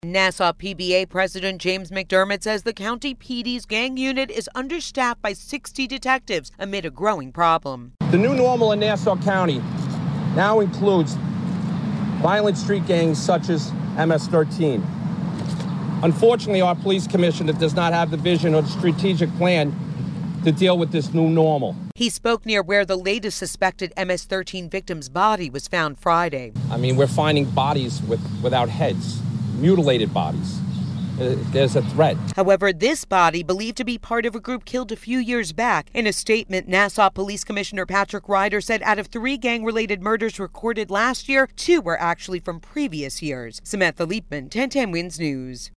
Nassau PBA President James McDermott says the county PD's gang unit is understaffed by 60 detectives amid a growing problem. The new normal in Nassau County now includes violent street gangs such as MS-13. Unfortunately, our police commissioner does not have the vision or the strategic plan to deal with this new normal. He spoke near where the latest suspected MS-13 victim's body was found Friday. We're finding bodies without heads, mutilated bodies. There's a threat. However, this body, believed to be part of a group killed a few years back. In a statement, Nassau Police Commissioner Patrick Ryder said out of 3 gang-related murders recorded last year, 2 were actually from previous years. Samantha Leapman, 1010 Wins News.